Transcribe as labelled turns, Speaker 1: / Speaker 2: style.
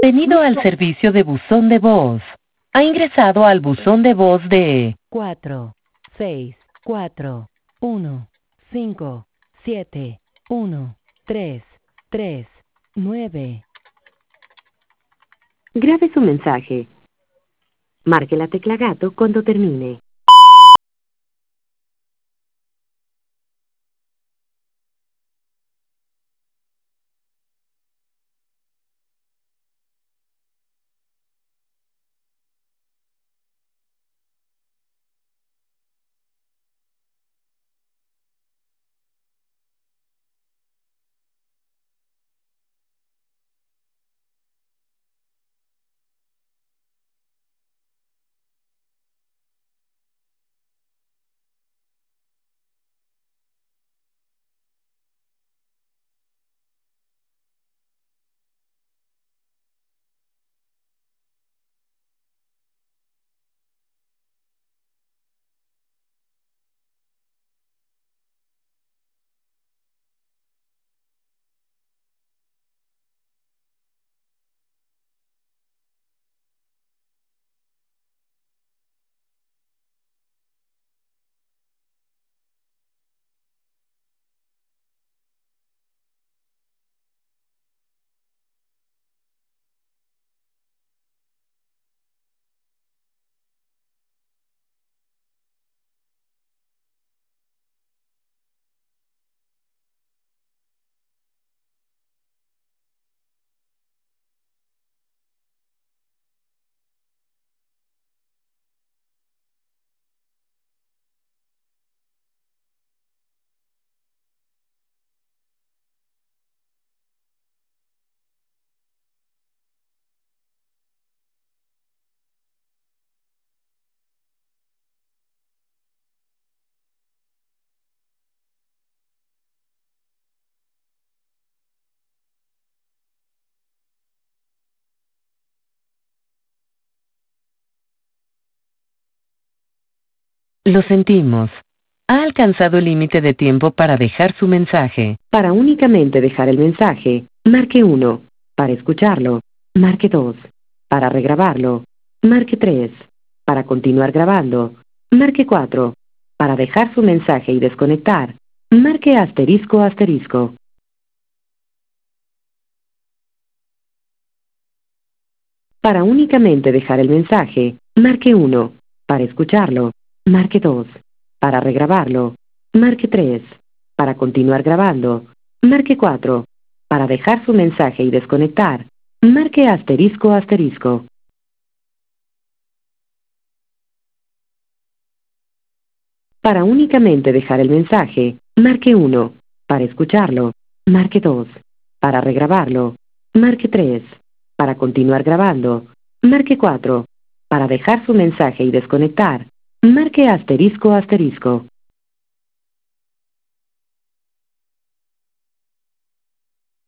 Speaker 1: Bienvenido al servicio de buzón de voz. Ha ingresado al buzón de voz de 4, 6, 4, 1, 5, 7, 1, 3, 3, 9.
Speaker 2: Grabe su mensaje. Marque la tecla gato cuando termine.
Speaker 1: Lo sentimos. Ha alcanzado el límite de tiempo para dejar su mensaje.
Speaker 2: Para únicamente dejar el mensaje, marque 1. Para escucharlo, marque 2. Para regrabarlo, marque 3. Para continuar grabando, marque 4. Para dejar su mensaje y desconectar, marque asterisco asterisco. Para únicamente dejar el mensaje, marque 1. Para escucharlo, marque 2. Para regrabarlo, marque 3. Para continuar grabando, marque 4. Para dejar su mensaje y desconectar, marque asterisco asterisco. Para únicamente dejar el mensaje, marque 1. Para escucharlo, marque 2. Para regrabarlo, marque 3. Para continuar grabando, marque 4. Para dejar su mensaje y desconectar, marque asterisco asterisco.